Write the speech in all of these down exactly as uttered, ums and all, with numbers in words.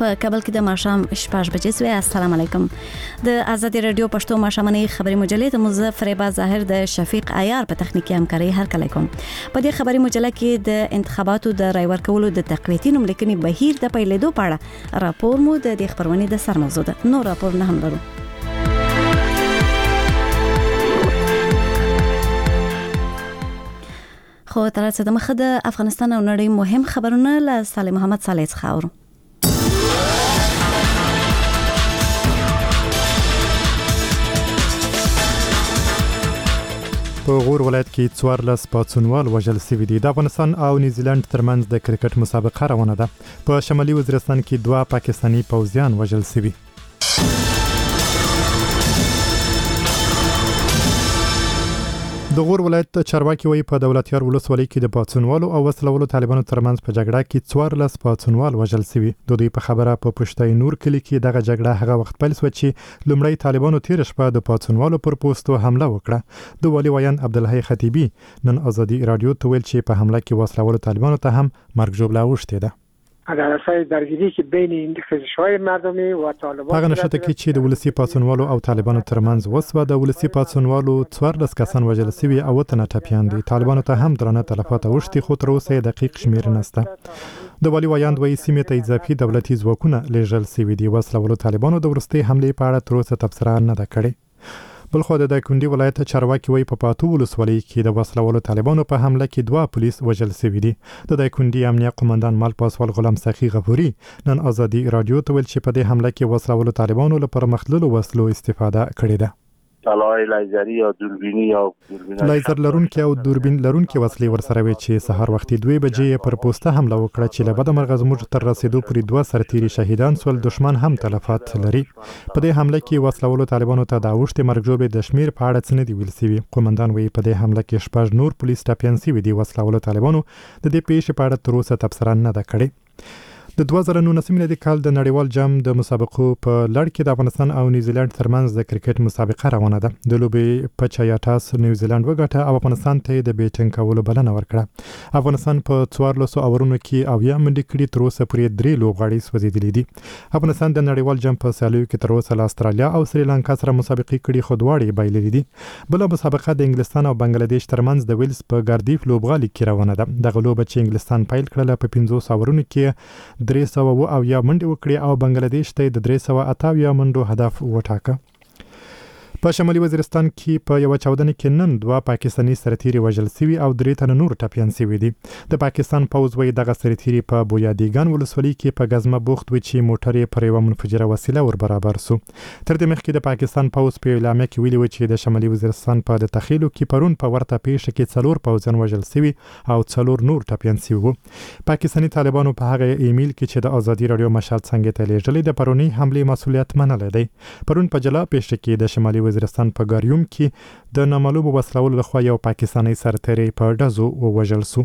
په کابل کې د ماښام شپږ بجې سوې. السلام علیکم. د آزادي رادیو پښتو ماښامنۍ خبري مجلې ته مظفر با ظاهر د شفیق عیار په تخنیکی همکاري هرکلی کوم. په دې خبري مجله کې د انتخاباتو د رای ورکولو د تقویتي نوملیکنې بهیر د پیلېدو په اړه راپور مو د دې خبرونې د سر موضوع ده. نو راپور نه هم لرو. خو تر څه د مخه د افغانستان او نړۍ مهم خبرونه له صالح محمد صالح څخه اورو. په غور ولایت کې څوارلس پاڅونوال وژل شوي دي. د افغانستان او نیوزیلند ترمنځ د کرکټ مسابقه روانه ده. په شمالي وزیرستان کې دوه پاکستاني پوځیان وژل شوي. د غور ولایت چارواکي وایي په دولتيار ولسوالۍ کې د پاڅونوالو او وسلوالو طالبانو ترمنځ په جګړه کې څوارلس پاڅونوال وژل شوي. د دوی په خبره په پشتای نور کلی کې دغه جګړه هغه وخت پیل شوه چې لومړی طالبانو تیر شپه د پاڅونوالو پر پوسټو حمله وکړه. د والي ویان عبدالحی خطیبی نن آزادي رادیو ته ویل چې په حمله کې وسلوالو طالبانو ته هم مرګ ژوبله اوښتې ده. در اثر درگیری که بین این خزش‌های مردمی و طالبان هغه نشته کې چې د ولسی پاڅونوالو او طالبانو ترمنځ وسوه. د ولسی پاڅونوالو څوارلس کسان وژل شوي او تنه ټپیان دي. طالبانو ته هم درنه تلفات اوښتي خو تر اوسه دقیق شمیر نشته. د والي ویاند وایي سیمې ته اضافي دولتي ځواکونه لیږل شوي دي. وسلوالو طالبانو د وروستۍ حملې په اړه تر اوسه تبصره نه ده کړې. بلخو د دایکنډي ولایت چارواکي وایي په پاتو ولسوالۍ کې د وسلوالو طالبانو په حمله کې دوه پولیس وژل شوي دي. د دایکنډي امنیه قومندان مال پاسوال غلام سخی غفوري نن آزادي رادیو ته ویل چې په دې حمله کې وسلوالو طالبانو له پرمختللو وسلو استفاده کړې ده. طلای لیزری یا دوربینی یا دوربین لیزر لرونکي او دوربین لرونکي وسلې ورسره وي چې سهار وختي دوه بجې پر پوسټه حمله وکړه چې له بده مرغه زموږ تر رسیدو پورې دوه سرتیري شهیدان سول. دشمن هم تلفات لري. په دې حمله کې وسلوالو طالبانو ته د اوښتې مرګ ژوبلې د شمیر په اړه څه نه دی ویل شوي. قومندان وایي په دې حمله کې شپږ نور پولیس ټپیان شوي دي. وسلوالو طالبانو د دې پیښې په اړه تر اوسه تبصره نه ده کړې. د دوه زره نولسم میلادي کال د نړیوال جام د مسابقو په لړ کې د افغانستان او نیوزیلند ترمنځ د کرکټ مسابقه روانه ده. د لوبې په چا یا ټاس نیوزیلند وګټه او افغانستان ته د بیټینګ کولو بلنه ورکړه. افغانستان په څوارلسو اورونو کې اویا منډې کړې. تر اوسه پورې درې لوبغاړي سوځېدلي دي. افغانستان د نړیوال جام په سیالیو کې تر اوسه له استرالیا او سریلانکا سره مسابقې کړي خو دواړې بایللې دي. بله مسابقه د انګلستان او بنگلاديش ترمنځ د ویلز په ګاردیف لوبغالي کې روانه ده. دغه لوبه چې انګلستان پیل کړله په پنځوس اورونو کې درې سوه او یا منډه وکړي او بنگلاديش ته د درې سوه اته یا منډو هدف وټاکه. په شمالي وزیرستان کې په یو چاودنه کې نن دوه پاکستاني سرتیري وژل شوي او درې تنه نور ټپیان شوي دي. د پاکستان پوځ وایي دغه سرتیري په بویادیګان ولسوالۍ کې په غزمه بوخت وي چې موټر یې پر یوه منفجره وسیله ور برابر سو. تر دې مخکې د پاکستان پوځ په اعلامیه کې ویلي و چې د شمالي وزیرستان په د تخیلو کې پرون په ورته پیښه کې څلور پوځیان وژل شوي او څلور نور ټپیان شوي وو. پاکستاني طالبانو په هغه ایمیل کې چې د آزادي رادیو مشال څنګه ته لیږلې د پرونی حمله مسؤلیت منلې دی. پرون په جلا پیښه کې د شمالي وزیرستان په ګاریوم کې د نامعلومو وسلوالو لخوا یو پاکستاني سرتیری په ډزو ووژل شو.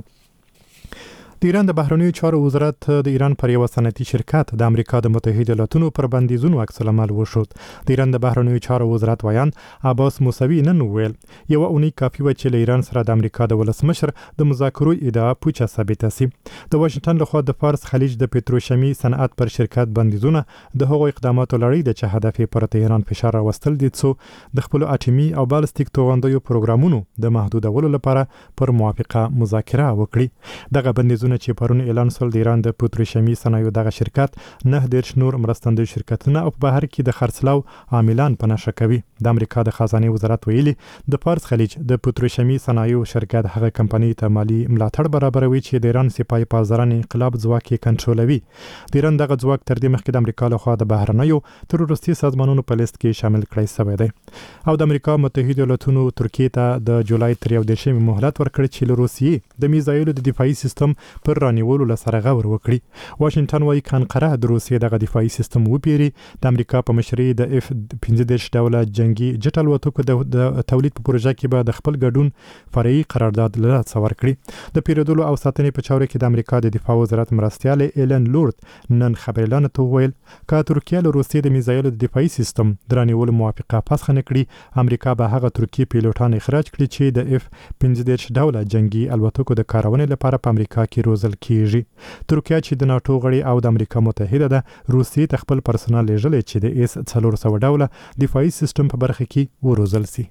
د ایران د بهرنیو چارو وزارت د ایران پر یو صنعتي شرکت د امریکا د متحده ایالاتونو پر بندیزونو عکس العمل وشود. د ایران د بهرنیو چارو وزارت ویان عباس موسوي نن ویل یو اونۍ کافي و چې له ایران سره د امریکا د ولسمشر د مذاکرو ادعا پوچه ثابته سي. د واشنگټن لخوا د فارس خلیج د پتروشیمي صنعت پر شرکت بندیزونه د هغو اقداماتو لړۍ د چې هدف پر تهران فشار راوستل دي څو د خپل اټومي او بالستیک توغندیو پروګرامونو د محدودولو لپاره پر موافقه مذاکره وکړي. دغه بندیزونه چې پرون اعلان شول د ایران د پتروشیمي صنایعو دغه شرکت نه دېرش نور مرستندوی شرکتونه او په بهر کې د خرڅلاو عاملان په نښه کوي. د امریکا د خزانه وزارت ویلي د فارس خلیج د پتروشیمي صنایعو شرکت هغه کمپنی ته مالی ملاتړ برابروي چې د ایران سپای پازران انقلاب ځواک یې کنټرولوي. د ایران دغه ځواک تر دې مخکې د امریکا لخوا د بهرنیو تروریستي سازمانونو په لیست کې شامل کړی شوی دی. او د امریکا متحده ایالاتونو ترکیه ته د جولای تر یو دېرشمې مهلت ورکړ چې له روسیې د میزایلو د دفاعي سیستم پر رانیولو لسره غور وکړي. واشنگټن وايي کانقره د روسیې دغه دفاعي سیستم وپیري. د امریکا په مشرۍ د اف پنځه دېرش ډوله جنگي جټ الوتکو د تولید په پروژه کې به د خپل ګډون فرعي قرارداد له لاسه ورکړي. د پیرودلو او ساتنې په چارو کې د امریکا د دفاع وزارت مرستیال ایلن لورد نن خبرلاند ته وویل که ترکیه له روسیې د میزایلو د دفاعي سیستم درانیولو موافقه پسخه نه کړي امریکا به هغه ترکیه پیلوټان اخراج کړي چې د اف پنځه دېرش ډوله جنگي الوتکو د کارونې لپاره په امریکا کې کې روزل کیږي. ترکیه چې د ناتو غړي او د امریکا متحده ده روسیې ته خپل پرسنل لیږلی چې د ایس څلور سوه ډوله دفاعي سیستم په برخه کې وروزل سي.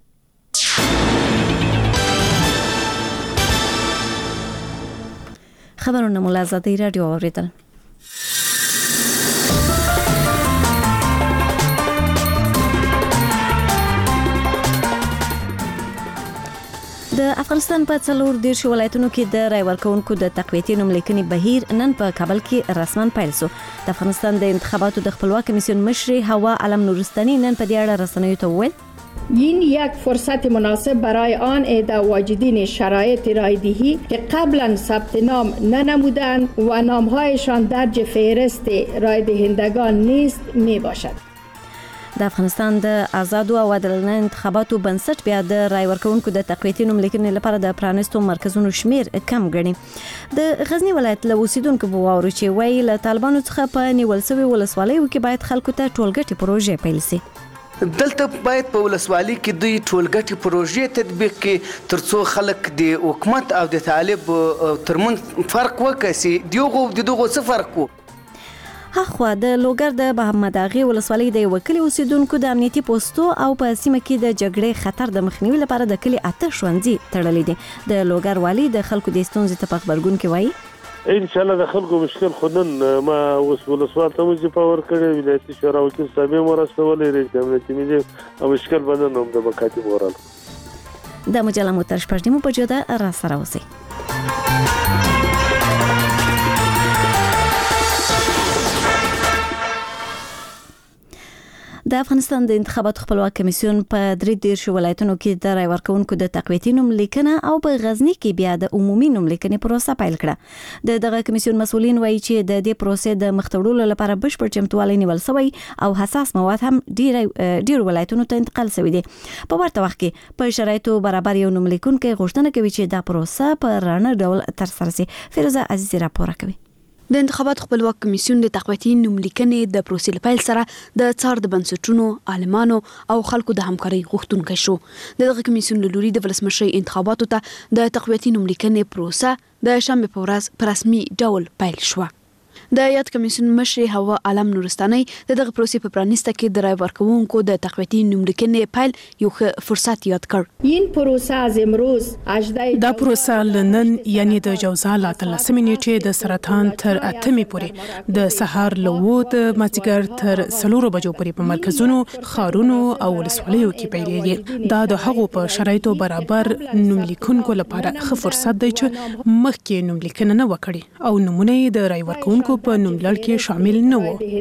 خبرونه مو له ازادۍ راډیو اورېدل. د افغانستان په څلور دېرش ولایتونو کې د رای ورکوونکو د تقویتي نوملیکنې بهیر نن په کابل کې رسما پیل شو. د افغانستان د انتخاباتو د خپلواک کمیسیون مشر هوا علم نورستاني نن په دې اړه رسنیو ته وویل این یک فرصت مناسب برای آن عده واجدین شرایط رایدهی که قبلا ثبت نام ننمودند و نامهایشان درج فهرست رایدهندگان نیست می باشد. د افغانستان د آزادو او عادلانه انتخاباتو بنسټ بیا د رای ورکوونکو د تقویتي نوملیکنې لپاره د پرانیستو مرکزونو شمیر کم ګڼي. د غزنی ولایت له اوسیدونکو بواورو چې وایي له طالبانو څخه په نیول شوي ولسوالیو کې باید خلکو ته ټولګټې پروژې پیل شي. دلته باید په ولسوالۍ کې دوی ټولګټې پروژې تطبیق کړي ترڅو خلک د حکومت او د طالب ترمنځ فرق وکړي. دغه د دغه څه فرق وو. هغه د لوګر د محمد اغي ولسوالۍ د وکیل اوسیدونکو د امنیتي پوسټو او په سیمه کې د جګړې خطر د مخنیوي لپاره د کلی اته ښوونځي تړلې دي. د لوګر والی د خلکو د ستونزې ته په خبرګون کې وایي ان شاء الله د خلکو مشکل خودن ما اوس ولسوال ته موږ په ور کړی ولایتي شورا وکیل صاحب مرستولې رئیس امنیتي مې او مشکل بدن هم د مکاتب ورال د مجله مو تر شپږ نیمو بجو ده را سره اوسئ. د افغانستان د انتخاباتو خپلواک کمیسیون په درې دېرش ولایتونو کې د رای ورکوونکو د تقویتي نوملیکنه او په غزنی کې بیا د عمومي نوملیکنې پروسه پیل کړه. د دغه کمیسیون مسؤلین وایي چې د دې پروسې د مخته لپاره بشپړ چمتووالی نیول شوی او حساس مواد هم ډیر ډیر ولایتونو ته انتقال شوی دي. په ورته وخت کې په شرایطو برابر یو نوملیکونکي غوښتنه کوي چې دا پروسه په رانه ډول ترسره شي. فیروزه عزیزی راپور کوي. د انتخاباتو خپلواک کمیسیون د تقویتي نوملیکنې د پروسې لپاره سره د څار د بنسټونو عالمانو او خلکو د همکارۍ غوښتونکي شو. دغه کمیسیون له لوري د ولسمشر انتخاباتو ته د تقویتي نوملیکنې پروسه د شنبه په ورځ په رسمي ډول پیل شو. د یاد کمیسیون مشر هوا علم نورستاني دغه پروسې په پرانیسته کې د رای ورکوونکو د تقویتي نوملیکنې پیل یو فرصت یاد کړ. این پروسه از امروز دا پروسه لنن یعنی د جوزا لا تلسمې نیټې د سرطان تر اتمې پورې د سهار له د مازیګر تر څلورو بجو پورې په مرکزونو خارونو او ولسوالیو کې پیلېږي. دا د هغو په شرایطو برابر نوملیکونکو لپاره ښه فرصت دی چې مخکې نوملیکنه نه وکړي او نمونه د رای ورکوونکو په نوملړ کې شامل نه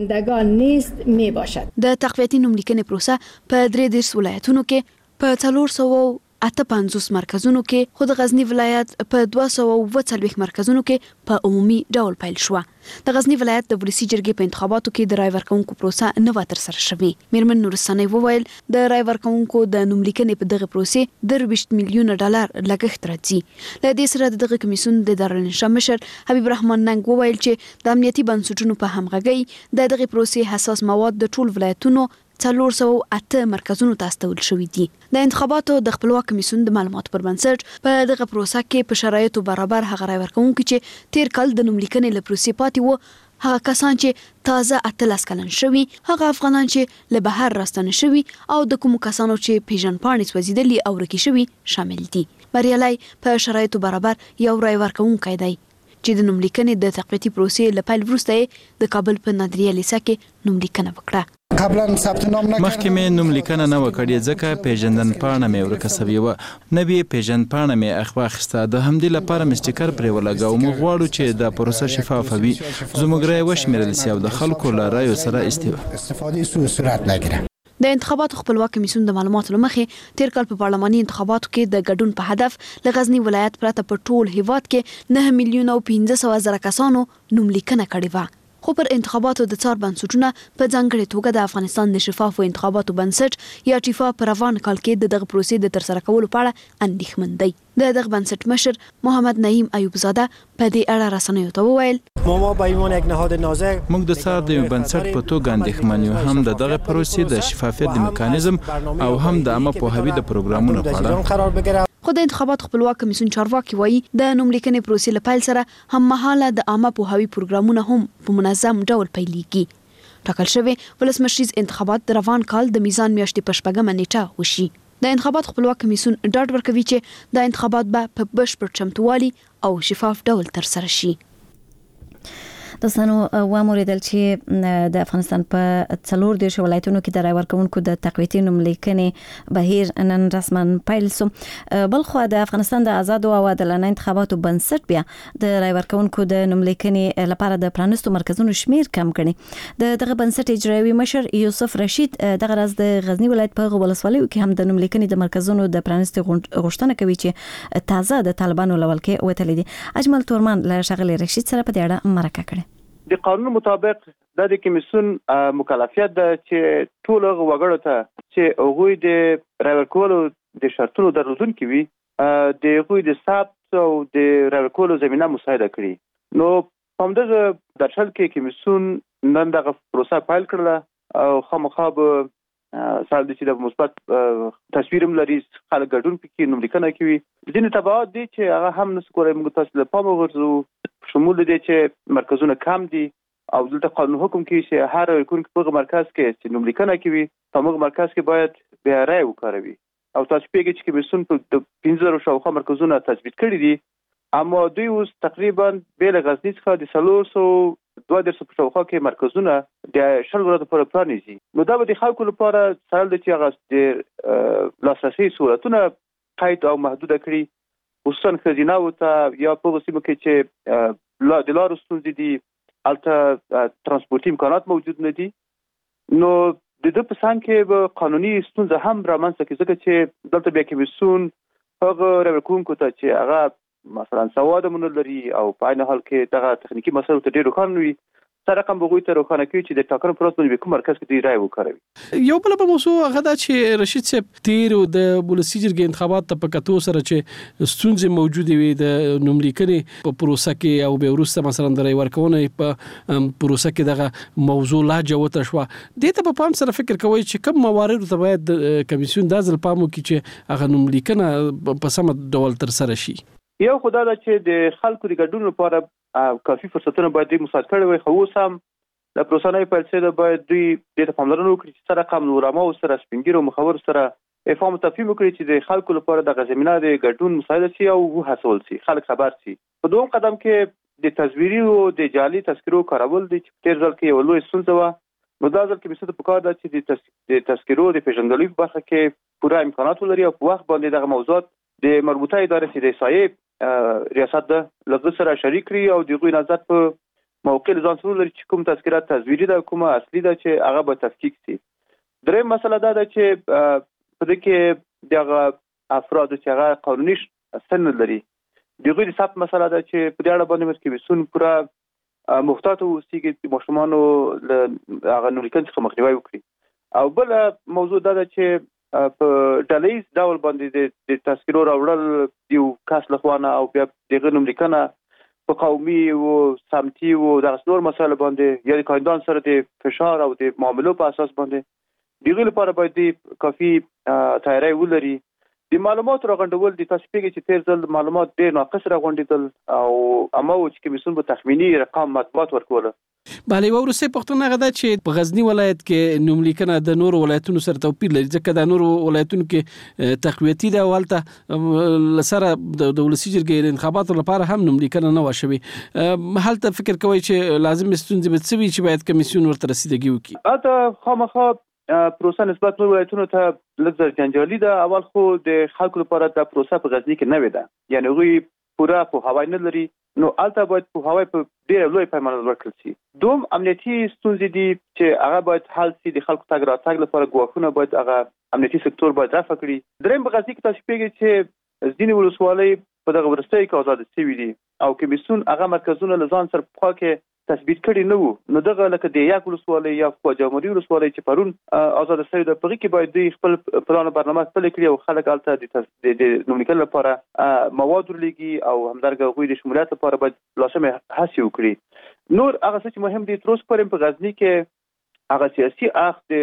وو. د تقویتي نوملیکنې پروسه په درې دېرش ولایتونو کې په څلور سوه اته پنځوس مرکزونو کې خو د غزنی ولایت په دوه سوه اووه څلوېښت مرکزونو کې په عمومي ډول پیل شو. د غزنی ولایت د ولسی جرګې په انتخاباتو کې د رای ورکوونکو پروسه نه و ترسره شوې. میرمن نورستاني وویل د رای ورکوونکو د نوملیکنې په دغه پروسې درویشت میلیونه ډالر لګښت راځي. له دې سره د دغه کمیسیون د دارالانشا مشر حبیب رحمان ننګ وویل چې د امنیتي بنسټونو په همغږۍ د دغه پروسې حساس مواد د ټول ولایتونو څلور سوه اته مرکزونو ته استول شوي دي. د انتخاباتو د خپلواک کمیسیون د معلوماتو پر بنسټ په دغه پروسه کې په شرایطو برابر هغه رای ورکوونکي چې تیر کال د نوملیکنې له پروسې پاتې وو، هغه کسان چې تازه اتلس کلن شوي، هغه افغانان چې له بهر راستنه شوي او د کومو کسانو چې پیژندپاڼې سوځېدلي او ورکې شوي شامل دي. بریالی په شرایطو برابر یو رای ورکوونکی دی چې د نوملیکنې د تقویتي پروسې له پیل وروسته د کابل په نادریه لیسه کې نوملیکنه وکړه. قبلا ثبت نام نکردم. مخکې مې نوملیکنه نه وکړې ځکه پیژندپاڼه مې ورکه سوې وه، نوې پیژندپاڼه مې اخوا اخیسته. د همدې لپاره مې سټیکر پرې ولګاوه. موږ غواړو چې دا پروسه شفافه وي، زموږ رایې وشمېرل سي او د خلکو له رایو سره استفادې سوء صورت نگیره. د انتخاباتو خپلواک کمیسیون د معلوماتو لمخې تیر کال په پارلماني انتخاباتو کې د ګډون په هدف له غزنی ولایت پرته په ټول هیواد کې نه میلیونه او پنځه سوه زره کسانو نوملیکنه کړې وه. خو پر انتخاباتو د څار بنسټونه په ځانګړې توګه د افغانستان د شفافو انتخاباتو بنسټ یا ټیفا په روان کال کې د دغه پروسې د ترسره کولو په اړه اندېښمن دی. د دغه بنسټ مشر محمد نعیم ایوب زاده په دې اړه رسنیو ته وویل موږ د څار د یو بنسټ په توګه اندېښمن یو، هم د دغه پروسې د شفافیت د میکانیزم او هم د عامه پوهاوي د پروګرامونو په اړه. خو د انتخابات خپلواک کمیسیون چارواکي وایي د نوملیکنې پروسې له پیل سره هم مهاله د عامه پوهاوي پروګرامونه هم په منظم ډول پیلېږي. ټاکل شوی ولسمشریز انتخابات د روان کال د میزان میاشتې په شپږمه نیټه وشي. د انتخابات خپلواک کمیسیون ډاډ ورکوي چې د انتخابات به په بشپړ چمتووالي او شفاف ډول ترسره شي. دوستانو واموریدل چې د افغانستان په څلور دیرش ولایتونو کې د رای ورکوونکو د تقویتي نوملیکنې بهیر نن رسما پیل شو. بل خو د افغانستان د آزادو او عادلانه انتخاباتو بنسټ بیا د رای ورکوونکو د نوملیکنې لپاره د پرانستو مرکزونو شمیر کم کړي. د دغه بنسټ اجرایوي مشر یوسف رشید دغه راز د غزنی ولایت په ولسوالیو کې هم د نوملیکنې د مرکزونو د پرانستي غوښتنه کوي چې تازه د طالبانو لول کې وتلې دي. اجمل تورمان له شغله رشید سره په دې اړه مرکه کړې. د قانون مطابق د کمیسیون مکلفیت ده چې ټول وګړو ته چې هغوی د رای ورکولو د شرطونو درلودونکي وي د هغوی د ثبت او د رای ورکولو زمینه مساعده کړي. نو په همدغه درشل کې کمیسیون نن دغه پروسه پیل کړله او خامخا به سال د چې د مثبت تصویر هم لري، خلک ګډون پکې نوملیکنه کوي. ځینې تبعات دي چې هغه هم نسو کولای موږ تاسو له پامه وغورځو، شمول دي چې مرکزونه کم دي او دلته قانون حکم کوي چې هر ورکوونکی په مرکز کې چې نوملیکنه کوي په موږ مرکز کې باید بیا رای وکاروي. او تاسو پیږئ چې کمیسیون په پنځه زره شاوخوا مرکزونه تثبیت کړي دي، اما دوی اوس تقریبا بیل غزنی څخه د څلور سوه دوه دیرش په شاوخوا کې مرکزونه د شل ورځو لپاره پرانیزي. نو دا به د خلکو لپاره سهل دی چې هغه د لاسرسي سهولتونه قید او محدوده کړي، خصوصا ښځیناو ته یا په سیمو کې چې د لارو ستونزې دي، هلته ترانسپورتي امکانات موجود نه دي. نو د ده په څنګ کې به قانوني ستونزه هم رامنځته کړي، ځکه چې دلته بیا کمیسیون هغه رای ورکوونکو ته چې هغه مثلا سواد هم نه لري او په عین حال کې دغه تخنیکي مسایلو ته ډېر روښانه نه وي، سره رقم به هغوی ته روښانه کوي چې د ټاکنو په ورځ باندې به کوم مرکز کې دوی رای وکاروي. یو بله موضوع هغه ده چې رشید صاحب تیر د ولسي جرګې انتخابات ته په کتو سره چې ستونزې موجودې وي د نوملیکنې په پروسه کې او بیا وروسته مثلا د رای ورکونې په پروسه کې دغه موضوع لا جوته شوه. دې ته په پام سره فکر کوئ چې کوم مواردو ته باید کمیسیون دا ځل پام وکړي چې هغه نوملیکنه په سمه ډول ترسره شي؟ یو خو دا ده چې د خلکو د ګډون لپاره کافي فرصتونه باید دوی مساعد کړی وي، خو اوس هم د پروسه نه پیل شوې ده، باید دوی دې ته پاملرنه وکړي چې څه رقم علماو سره، سپین ږیرو مخورو سره افهام او تفهیم وکړي چې د خلکو لپاره دغه زمینه د ګډون مساعده شي او وهڅول شي، خلک خبر شي. په دویم قدم کې د تصویري او د جعلي تذکرو کارول دي چې تیر ځل کې یوه لویه ستونزه وه. نو دا ځل کمیسیون ته پکار ده چې د تذکرو د پیژندګلوۍ په برخه کې پوره امکانات ولري او په وخت باندې دغه موضوعات د مربوطه ادارې چې د احصایې ریاست ده لږ سره شریک کړي او د هغوی نظر په موقع له ځان سره ولري چې کوم تذکره تصویري ده کومه اصلي ده چې هغه به تفکیک شي. دریم مسله دا ده چې په دې کې دغه افرادو چې هغه قانوني سن لري د هغوی د ثبت مسله ده چې په دې اړه باندې کمیسیون پوره محتاط واوسي چې ماشومانو له هغه نوملیکنې څخه مخنیوی وکړي. او بله موضوع دا ده چې په ډلهییز ډول باندې د تذکرو راوړل یو کس لخوا نه او بیا دغه نوملیکنه په قومي او سمتي او دغه نور مسایلو باندې یا د کاندیدان سره د فشار او د معاملو په اساس باندې د هغوی لپاره باید د کافي تیاری ولري. د معلوماتو راغونډول دي، تاسو پوهېږئ چې تېر ځل معلومات ډېر ناقص راغونډېدل او همه و چې کمیسیون به تخمیني رقم مطبوعات ورکوله. بله، یوه وروستۍ پوښتنه هغه ده چې په غزني ولایت کې نوملیکنه د نورو ولایتونو سره توپیر لري، ځکه د نورو ولایتونو کې تقویتي ده او هلته له سره د ولسي جرګې د انتخاباتو لپاره هم نوملیکنه نه وه شوې. هلته فکر کوئ چې لازم ستونزې به څه وي چې باید کمیسیون ورته رسیدګي وکړي؟ هلته خامخا پروسه نسبت نور ولایتونو ته لږ زر جنجالي ده. اول خو د خلکو لپاره دا پروسه په غزني کې نوې ده، یعنې هغوی پوره پوهاوی نه لري، نو هلته باید پوهاوی په ډېره لویه پیمانه ورکړل شي. دوم امنیتي ستونزې دي چې هغه باید حل شي، د خلکو تګ راتګ لپاره ګواښونه باید هغه امنیتي سکتور باید رفع کړي. دریم په غزني کې تاسو پوهېږئ چې ځینې ولسوالۍ په دغه وروستیو کې ازاده شوي دي او کمیسیون هغه مرکزونه له ځان سره پخوا کې تثبیت کړي نه وو. نو دغه لکه د یک ولسوالۍ یا خواجهمري ولسوالۍ چې پرون ازاده شوې ده، په هغې کې باید دوی خپل پلان او برنامه خپلې کړي او خلک هلته د نوملیکنې لپاره مواد ورلېږي او همدارنګه هغوی د شمولیت لپاره باید لازمې هڅې وکړي. نور هغه څه چې مهم دي تر اوسه پورې په غزني کې هغه سیاسي اخ د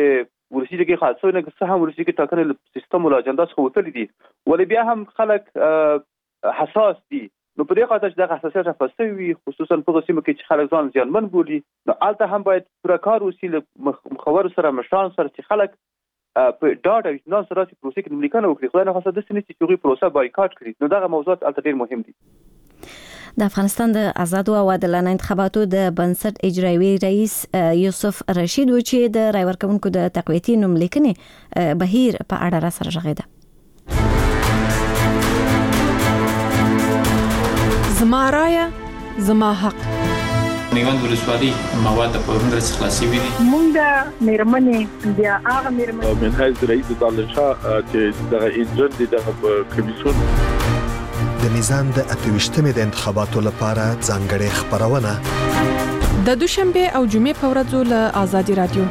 ولسی جرګې خاصه نه که هم ولسی کې ټاکنې سیستم ولا اجنډا څخه وتلې دي ولې بیا هم خلک حساس دي نو په دې خاطر چې د حساسیت افسوي وي خصوصا په سیمه کې چې خلک ځان ځانمن بولي نو البته هم باید پوره کار وشي مخور سره مشران سره چې خلک په ډاډ او اطمینان سره چې پروسې کې نملیکنه وکړي خدای نه خاصه د سنې چې هغوی پروسه بایکاټ کړي نو دغه موضوعات البته ډېر مهم دي. د افغانستان د آزادو او عادلانه انتخاباتو د بنسټ اجرایي رئیس یوسف رشید و چې د رای ورکوونکو د تقویتي نوملیکنې بهیر په اړه را سره غږیده. زما رایه زما حق. میوند ولسوالۍ مواد په ورنګ خلاصي وي مونږ د میرمنې بیا هغه میرمنې منهاج رئیس دالشاه چې دغه ایجنټ دغه کمیسیون د میزان د اتويشتمې د انتخاباتو لپاره ځانګړې خبرونه د دوشنبه او جمعې په ورځو له آزادي رادیو.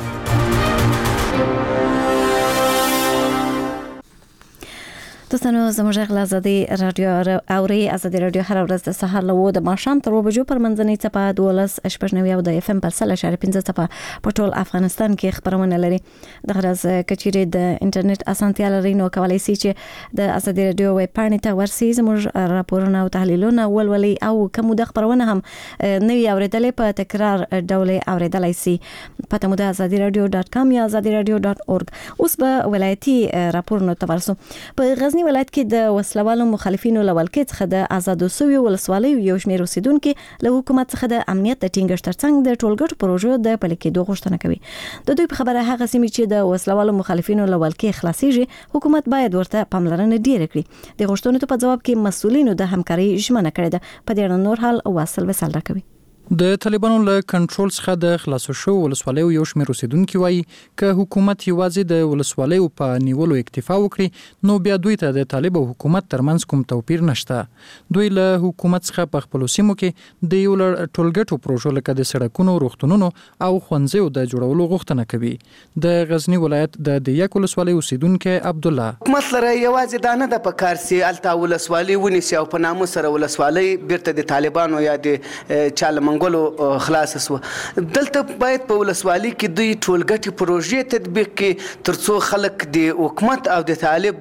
دوستانو زموږ غلا آزادي رادیو اوري آزادي رادیو هر ورځ د سهار له د ماښام تر وبجو پر منځنۍ څپه دولس شپږ نوي او د اف ام پر سل اشاره پنځه څپه په ټول افغانستان کې خبرونه لري. د غرض کچيري د انټرنیټ اسانتیا لري نو کولای شي چې د آزادي رادیو ویب پاڼې ته ورسي زموږ راپورونه او تحلیلونه ولولي او کوم د خبرونه هم نوي اوریدلې په تکرار ډول اوریدلای شي. پته مو د آزادي رادیو ډاټ کام یا آزادي رادیو ډاټ اورګ. اوس به ولایتي راپورونه تورسو. په غزنی ولایت کې د وسلوالو مخالفینو لولکې څخه د آزادو سوي ولسوالیو یو شمېر اوسیدونکو له حکومت څخه د امنیت د ټینګښت ترڅنګ د ټولګټو پروژو د پلي کېدو غوښتنه کوي. د دوی په خبره هغه سیمې چې د وسلوالو مخالفینو لولکې خلاصيږي حکومت باید ورته پاملرنه ډیره کړي. د غوښتنو په جواب کې مسؤلینو د همکاري ژمنه کړې ده. په دې اړه نور حال واصل وسل راکوي. د طالبانو له کنټرول څخه د خلاصو شو ولسوالیو یو شمېر اوسیدونکو وایي که حکومت یوازې د ولسوالیو په نیولو اکتفا وکړي نو بیا دوی ته د طالب او حکومت ترمنځ کوم توپیر نشته. دوی له حکومت څخه په خپل سیمو کې د یو لړ ټولګټو پروژو لکه د سړکونو، روغتونونو او ښوونځیو د جوړولو غوښتنه کوي. د غزنی ولایت د دیاک ولسوالۍ اوسیدونکو عبد الله حکومت لره یوازې دا نه د پکار سي التا ولسوالۍ ونیسي او په نامو سره ولسوالۍ بیرته د طالبانو یا د چاله ګلو خلاص وسو. دلته باید په ولسوالۍ کې دوی ټولګټي پروژې تطبیق کړي ترڅو خلک د حکومت او د طالب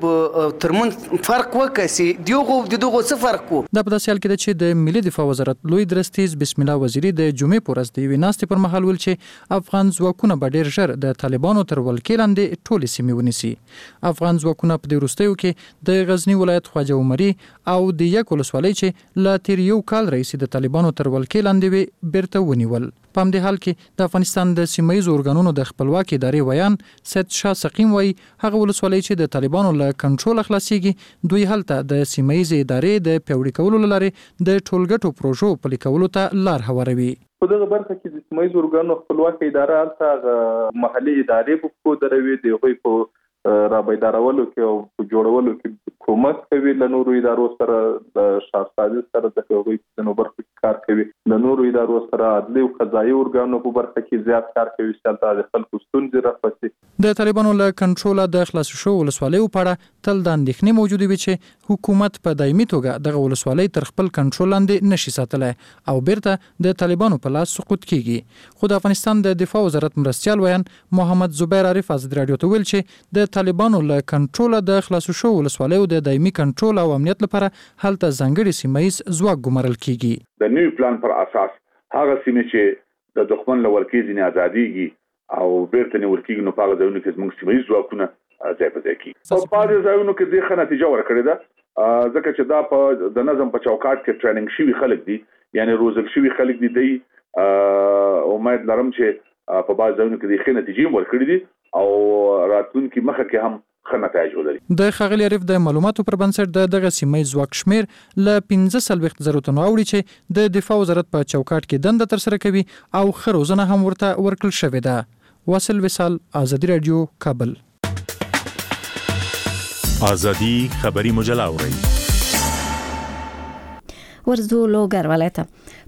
ترمنځ فرق وکړي. دیغه د دغه څه فرق وو. د په داسې حال کې چې د ملي دفاع وزارت لوی درستیز بسم الله وزیری د جمعې پر ورځ د ویناستې پر مهال ویل چې افغان ځواکونه به ډېر ژر د طالبانو تر ولکې لاندې ټولې سیمې ونیسي. افغان ځواکونه په دې وروستیو کې د غزنی ولایت خواجه عمري او د یک ولسوالۍ چې لا تیر یو کال رئیس د طالبانو تر ولکې لاندې وي بیرته ونیول. په همدې حال کې د افغانستان د سیمایي ارګانونو د خپلواکۍ ادارې ویان سید شاه سقیم وایي هغه ولسوالۍ چې د طالبانو له کنټرول خلاصيږي دوی هلته د سیمایي ادارې د پیوړی کولو لپاره د ټولګټو پروژو پلي کولو ته لار هواروي. په دغه برخه کې د سیمایي ارګانونو خپلواکۍ اداره هلته محلي ادارې په کو دروي دی خو په رابطارولو کې او په جوړولو کې کومک کوي. له نورو ادارو سره د شاهزادي سره د هغوی د نوبر کار کوي. له نورو ادارو سره عدلي او قضایي ارګانو په برخه کې زیات کار کوي چې د خلکو ستونزې راپسي. د طالبانو له کنټرول د خلاص شو ولسوالیو په اړه تل د اندېښنې موجوده وي چې حکومت په دایمي توګه د ولسوالۍ تر خپل کنټرول لاندې نشي ساتلای او بیرته د طالبانو په لاس سقوط کیږي. خو د افغانستان د دفاع وزارت مرستيال ویان محمد زبیر عارف آزاد رادیو ته ویل چې د طالبانو له کنټرول د خلاص شو ولسوالیو د دایمي کنټرول او امنیت لپاره هلته ځانګړي سیمایي ځواک ګمارل کیږي. د نوی پلان پر اساس هغه سیمې چې د دښمن له ورکې ځینې ازاديږي او بیرته نیول کیږي نو په هغه ځایونو کې زموږ سیمایي ځواکونه ځای په ځای کیږي. په پاره ځایونو کې د ښه نتیجه ورکړې ده ځکه چې دا په د نظم په چوکاټ کې ټریننګ شوی خلک دي یعنی روزل شوی خلک دي دی امید لرم چې په بعض ځایونو کې د ښه نتیجې ورکړې دي او راتلونکي مخه کې هم د خغلی عارف د معلوماتو پر بنسټ د دغه سیمې ځواک شمیر ل پنځه سلويخت زره تنو اوړي چې د دفاع وزارت په چوکاټ کې دنده تر سره کوي او خروزنه هم ورته ورکل شوې ده. واصل وصال آزادی رادیو کابل. آزادی خبری مجله اورئ. ورزو لوګر ولایت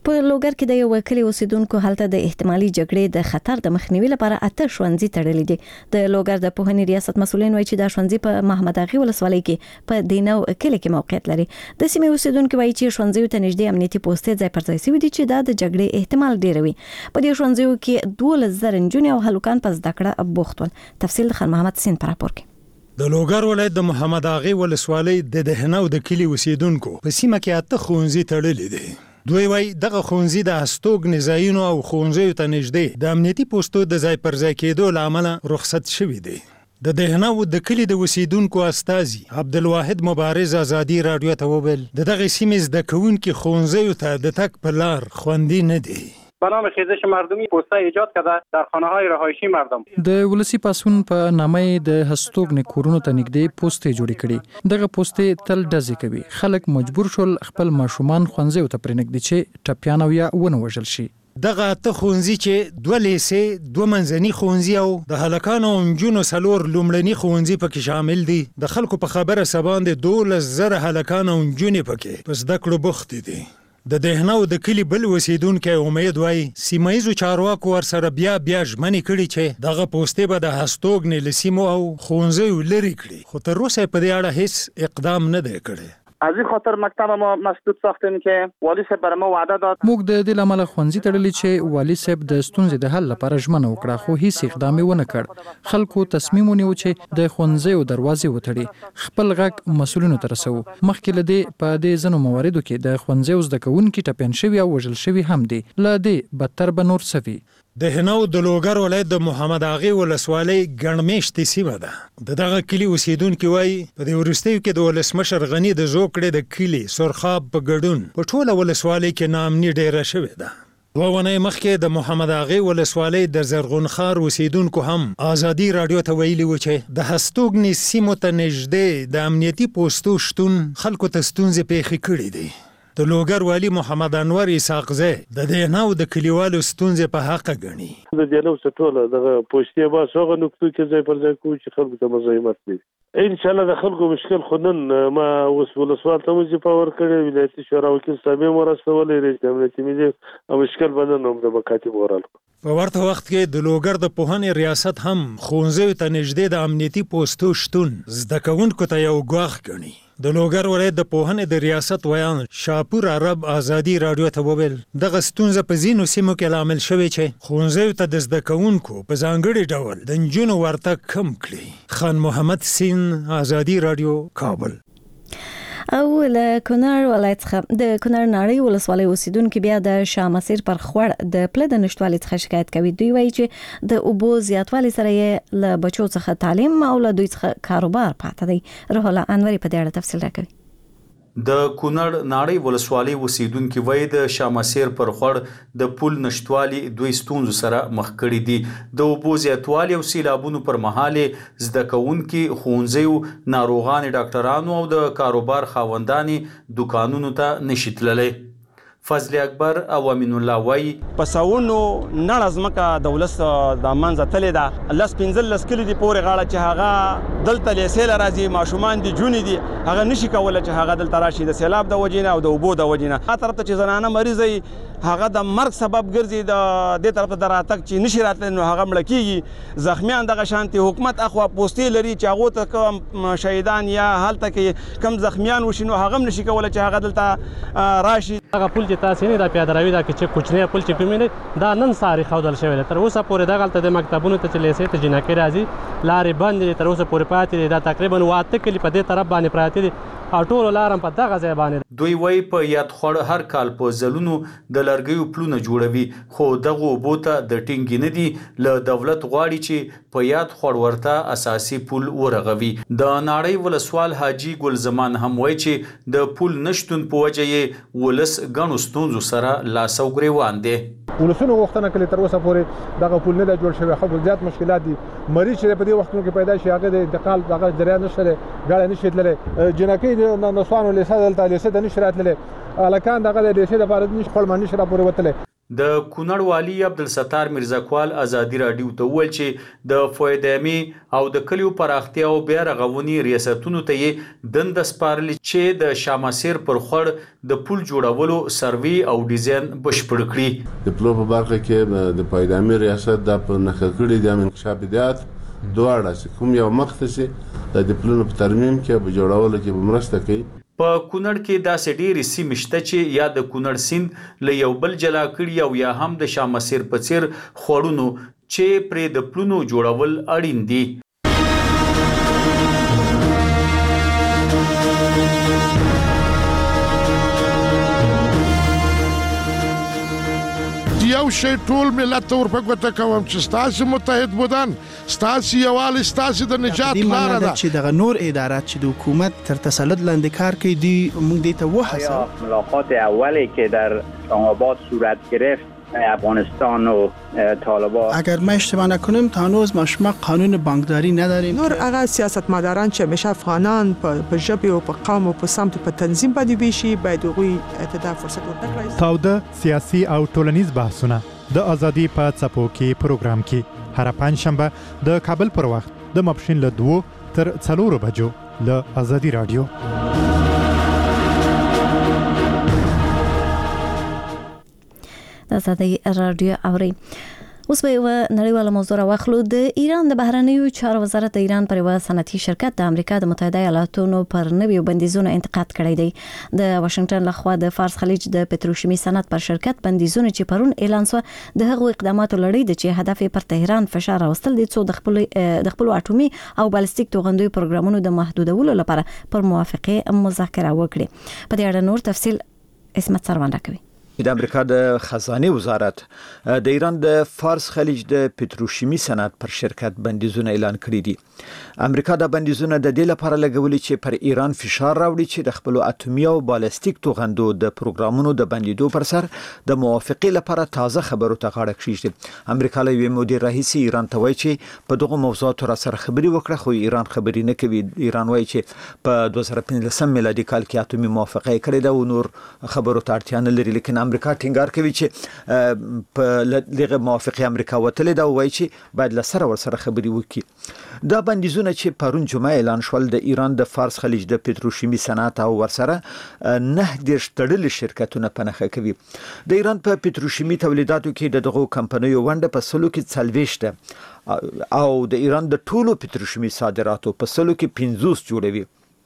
په لوګر کې د یو کلی اوسیدونکو هلته د احتمالي جګړې د خطر د مخنیوي لپاره اته ښوونځي تړلي دي. د لوګر د پوهنې ریاست مسؤلین وایي چې دا ښوونځي په محمد اغي ولسوالۍ کې په دینو کلی کې موقعیت لري. د سیمې اوسیدونکو وایي چې ښوونځي ته نږدې امنیتي پوسټ ځای پر ځای شوی دي چې دا د جګړې احتمال ډیر وي. په دې ښوونځیو کې دولس زره نجونې او هلکان په زده کړه بوخت ول. تفصیل خان محمد سین پر راپور کې. د لوګر ولایت د محمد اغي ولسوالۍ د دهنو د کلی اوسیدونکو په سیمه کې اته ښوونځي تړلي دي. دوی وایي دغه ښوونځي د هستوګنې ځایونو او ښوونځیو ته نږدې د امنیتي پوسټو د ځای پر ځای کېدو له امله رخصت شوي دي. د دهنو د کلی د اوسیدونکو استازي عبدالواحد مبارز آزادي رادیو ته وویل د دغه سیمې زده کوونکي ښوونځیو ته د تګ په لار خوندي نه دي. به نام خیزش مردمی پوسته ایجاد کرده در خانه های رهایشی مردم. د ولسی پاسون په نامه د هستوګنې کورونو ته نږدې پوسټې جوړې کړي. دغه پوسټې تل ډزې کوي. خلک مجبور شول خپل ماشومان ښوونځیو ته پرېنږدي چې ټپیان او یا ونه وژل شي. دغه اته ښوونځي چې دوه لیسې دوه منځني ښوونځي او د هلکانو او نجونو څلور لومړني ښوونځي پکې شامل دي. د خلکو په خبره سباندې دولس زره هلکان او نجونې پکې په زده کړو بوخت دي. د دهنو د کلی بل اوسیدونکی امید وایي سیمه ییزو چارواکو ورسره بیا بیا ژمنې کړي چې دغه پوسټې به د هستوګنې له سیمو او ښوونځیو لرې کړي، خو تر اوسه په دې اړه هیڅ اقدام نه دی کړی. از این خاطر مکتب ما مسدود ساختیم که والی صاحب برای ما وعده داد. موږ د دې لامل ښوونځي تړلي چې والی صاحب د ستونزې د حل لپاره ژمنه وکړه، خو هیڅ اقدام ونه کړ. خلکو تصمیم ونیو چې د ښوونځیو دروازې وتړي. خپل غږ مسؤلینو ته رسوو. مخکې له دې په دې ځینو مواردو کې د ښوونځیو زده کوونکي ټپیان شوي او وژل شوي هم دي. له دې بدتر به نور څه وي. د هنو د لوګر ولایت د محمد اغي ولسوالۍ ګڼمېشتې سیمه ده. د دغه کلي اوسیدونکي وایي په دې وروستیو کې د ولسمشر غني د زوکړې د کلي سرخاب په ګډون په ټوله ولسوالۍ کې ناامني ډیره شوې ده. دوه ونې مخکې د محمد اغي ولسوالۍ د زرغون خار اوسیدونکو هم آزادي رادیو ته ویلي و چې د هستوګنې سیمو ته نږدې د امنیتي پوسټو شتون خلکو ته ستونزې پیښې کړې دي. د لوګر والی محمد انور اسحاقزی د دهنو د کلیوالو ستونزې په حق غني. د دهنو ټوله دغه پوسټي با څنګه نقطو کې ځای پر ځای کوي چې خلکو ته مزاحمت دي. ان شاء الله د خلکو مشکل خنن ما اوس ولسوال ته مې پاور کړی ولایتي شورا وکیل صاحب مرستولې رئیس امنیتي مې او مشکل بدن هم د مکاتب ورال. په ورته وخت کې د لوګر د پوهنې ریاست هم ښوونځیو ته نږدې د امنیتي پوسټو شتون زده کوونکو ته یو ګواښ ګڼي. د لوګر ولایت د پوهنې د ریاست ویان شاپور عرب آزادي رادیو ته وویل دغه ستونزه په ځینو سیمو کې لامل شوې چې ښوونځیو ته د زده کوونکو په ځانګړي ډول د نجونو ورتګ کم کړي. خان محمد سین آزادي رادیو کابل. او له کونړ ولایت څخه د کونړ ناړۍ ولسوالۍ اوسیدونکو بیا د شاه مسیر پر خوړ د پله د نشټوالي څخه شکایت کوي. دوی وایي چې د اوبو زیاتوالي سره یې له بچو څخه تعلیم او له دوی څخه کاروبار پاتې دی. روح الله انوري په دې اړه تفصیل راکوي. د کونړ ناړۍ ولسوالۍ اوسیدونکو وایي د شاه مسیر پر خوړ د پل نشټوالي دوی ستونزو سره مخ کړي دي. د اوبو زیاتوالي او سیلابونو پر مهال زده کوونکي ښوونځیو ناروغان ډاکټرانو او د کاروبار خاوندانې دکانونو ته نشي تللی. فضل اکبر او امین الله وای پسونو نړ ازمکه د ولس د منځ تلې ده لس پنځل لس کلی دی پورې غاړه چې هغه دلته لیسیل راځي ماشومان دي جونې دي هغه نشي کولای چې هغه دلته راشي د سیلاب د وجینه او د اوبو د وجینه. هغه طرف ته چې زنانه مریض وي هغه د مرګ سبب ګرځي د دې طرف ته دراتک چې نشي راتلی نو هغه مړه کیږي. زخمیان دغه شانتي حکومت اخوا پوسټې لري چې هغه ته کوم شهیدان یا هلته کې کم زخمیان وشي نو هغه نشي کولای چې هغه دلته راشي. هغه پل چې تاسو نه دا پیاده روي دا چې کوچنی پل چې کومې نه دا نن ساري خودل شوی تر اوسه پورې دا غلطه د مکتبونو ته چلیسې ته جنکې راځي لارې بندې تر اوسه پورې پاتې دا تقریبا واته کلی په دې طرف باندې پراته دي او ټول لارم په دغه ځای باندې. دوی وای په یاد خور هر کال په زلونو د لرګیو پلونه جوړوي خو دغه بوته د ټینګ نه دي له دولت غواړي چې په یاد خور ورته اساسي پل ورغوي. د ناړۍ ولسوال حاجی ګل زمان هم وای چې د پل نشټون په وجه یې ولس غنو ستونزو سره لاس او ګریوان دي. ولسونو وختونه کله تر اوسه پورې دغه پل نه جوړ شوی خو زیات مشکلات دي. مریض چې په دې وختونو کې پیدا شي هغه د انتقال دغه جریان نشته غاړه نشي تللی جنکې نو نسوانو لیسه دلته لیسه د نشي راتللی الکان دغه د لیسه د لپاره نشي خپل معنی شرا پورې وتلی. د کونړ والی عبدالستار میرزاکوال ازادي راډیو ته وویل چې د فویدامي او د کلیو پراختیا او بیا رغونې ریاستونو ته یې دنده سپارلې چې د شامسیر پر خړ د پل جوړولو سروي او ډیزاین بشپړ کړي. د پلو په برخه کې د فویدامي ریاست د په نخښه کړي د انکشافیات دواړه چې کوم یو مختصي د پلونو په ترمیم کې په جوړولو کې به مرسته کوي. په کونړ کې داسې ډېرې سیمې شته چې یا د کونړ سیند له یو بل جلا کړي او یا هم د شامسیر په څیر خوړونو چې پرې د پلونو جوړول اړین دي. یو شی ټول ملت ته ورپګوته کوم چې ستاسو متحد بودن ستاسو یووالی ستاسو د نجات لاره ده چې دغه نور ادارات چې د حکومت تر تسلط لاندې کار کوي دی موږ دې ته وهڅوو. ملاقات اولی که در اسلام‌آباد صورت گرفت افغانستان و طالبان، اگر ما اشتباه نکنیم تا هنوز ما شما قانون بانکداری نداریم. نور هغه سیاستمداران چې همیشه افغانان په ژبه او په قوم او په سمت په تنظیم باندې ویشي باید هغوی ته فرصت ورکړي. تاوده سیاسي او ټولنیز بحثونه د ازادي په څپو کې پروګرام کې هر پنځشنبه د کابل پر وخت د ماپښین له دوه تر څلورو بجو له ازادي رادیو. د ازادي رادیو اوري. اوس به یو نړیواله موضوع راوخلو. د ایران د بهرنیو چارو وزارت د ایران پر یو صنعتي شرکت د امریکا د متحده ایالاتونو پر نویو بندیزونو انتقاد کړی دی. د واشنگټن لخوا د فارس خلیج د پتروشیمي صنعت پر شرکت بندیزونه چې پرون اعلان شو د هغو اقداماتو لړۍ د چې هدف پر تهران فشار راوستل دي څو د خپل د خپل اټومي او بالستیک توغندوی پروګرامونو د محدودولو لپاره پر موافقه مذاکره وکړي. په دې اړه نور تفصیل اسمت سروان راکوي. د امریکا د خزانه وزارت د ایران د فارس خلیج د پتروشیمي صنعت پر شرکت بندیزونه اعلان کړی دي. امریکا د بندیزونه د دې لپاره لګولي چې پر ایران فشار راوړي چې د خپل اټومي او بالستیک توغندو د پروګرامونو د بندیدو پر سر د موافقه لپاره تازه خبرو ته غاړه کړي. امریکا له یو مودې راهیسې ایران ته وایي چې په دغه موضوعاتو را سره خبري وکړه خو ایران خبري نه کوي. ایران وایي چې په دوه زره پنځلسم میلادي کال کې اټومي موافقه کړې ده او نور خبرو ته اړتیا نه لري. لیکن امریکا ټینګار کوي چې په دغه موافقه امریکا وتلې دا وایي چې باید لسره ور سره خبري وکړي. دا بندیزونه چې پرون جمعه اعلان شول د ایران د فارس خلیج د پتروشیمي صنعت او ور سره نه د شتړل شرکتونه پنهخه کوي. د ایران په پتروشیمي تولیداتو کې دغه کمپنیو ونده په سلو کې څلويشت او د ایران د ټولو پتروشیمي صادراتو په سلو کې پنځوس جوړوي.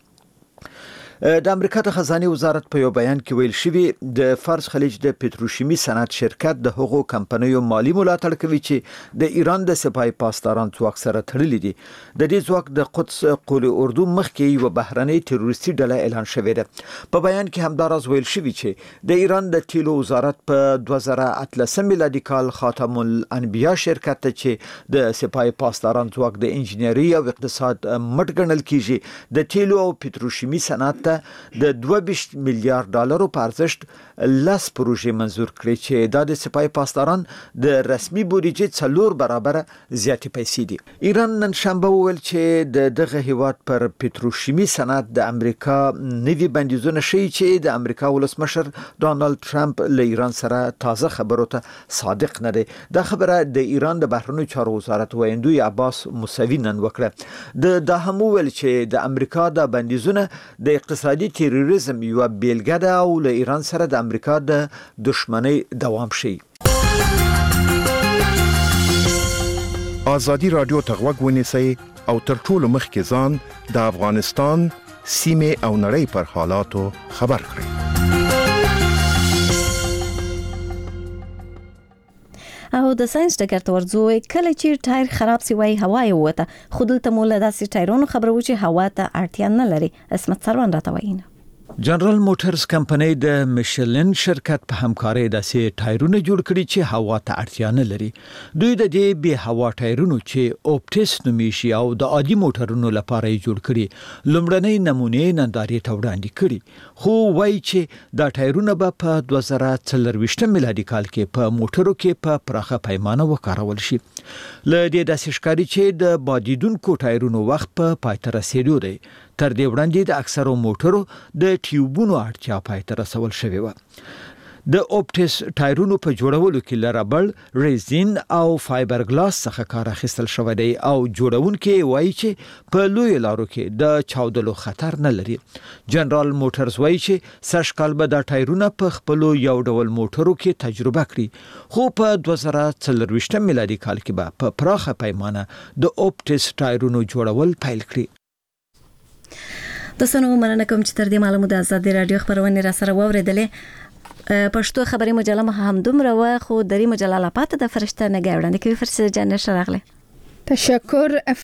د امریکا د خزانه وزارت په یو بیان کې ویل شوی د فارس خلیج د پتروشیمي صنعت شرکت د هغو کمپنیو مالی ملاتړ کوي چې د ایران د سپای پاسداران ځواک سره تړلي دي. د دې ځواک د قدس قول اردو مخکې یو بهرنۍ تروریستي ډله اعلان شوې ده. په بیان کې همداراز ویل شوی چې د ایران د تیلو وزارت په دوه زره اتلسم میلادي کال خاتم الانبیا شرکت ته چې د سپای پاسداران ځواک د انجنیری او اقتصاد مټ ګڼل کیږي د تیلو او پتروشیمي صنعت د دوه ویشت میلیارډ ډالرو په ارزښت لاس پروژې منزور کړې چې د سپای پاسداران د رسمي بودیجې څلور برابر زیاتې پیسې دي. ایران نن شنبه وویل چې د دغه هیواد پر پتروشیمي صنعت د امریکا نوي بندیزونه شي چې د امریکا ولسمشر ډانلډ ټرمپ له ایران سره تازه خبرو ته صادق نه دی. دا خبره د ایران د بهرنیو چارو وزارت ویندوی عباس موسوی نن وکړه. د دا هم ویل چې د امریکا د بندیزونه د اقتصادي تروریزم یو بیلګه ده او له ایران سره د امریکا د دښمنۍ دوام شي. ازادي رادیو ته غوږ ونیسئ او تر ټولو مخکې ځان د افغانستان سیمې او نړۍ پر حالاتو خبر کړئ. او د ساينس ډګر ته ورځو کله چې ټایر خراب سی وای هوا یې وته خود ته مولا داسې ټایرونو خبرو چې هوا ته اړتیا نه لري. اسمت سروان راته وایي. جنرال موټرز کمپنۍ د میشلن شرکت په همکارۍ داسې ټایرونه جوړ کړي چې هوا ته اړتیا نه لري. دوی د دې به هوا ټایرونو چې اوپټس نومیشي او د عادي موټرونو لپاره یې جوړ کړي لومړنۍ نمونې نندارې ته وړاندې کړي خو وایي چې دا ټایرونه به په دوه زره څلرويشت میلادي کال کې په موټرو کې په پراخه پیمانه وکارول شي. له دې داسې ښکاري چې د بادیدونکو ټایرونو وخت په پای ته رسیدو دی. تر دې وړاندې د اکثرو موټرو د ټیوبونو اړتیا پای ته رسول شوې و. د اوپټس ټایرونو په جوړولو کې لربل، ریزین او فایبر ګلاس څخه کار اخیستل شوی دی او جوړونکي وایي چې په لوی لارو کې د چاودلو خطر نه لري. جنرال موټرز وایي چې سږ کال به د ټایرونو په خپل یو ډول موټرو کې تجربه کړي، خو په دوه زره څلرويشتم میلادي کال کې به په پراخه پیمانه د اوپټس ټایرونو جوړول پیل کړي. د سنو مننه کوم چې تر دې معلومات د آزادي رادیو خبرونه را سره واوریدلې. پښتو خبري مجله مه هم دومره و خو دری مجله لا پات د فرشته نه گاوړنه کوي فرشته جنه شراغله. تشکر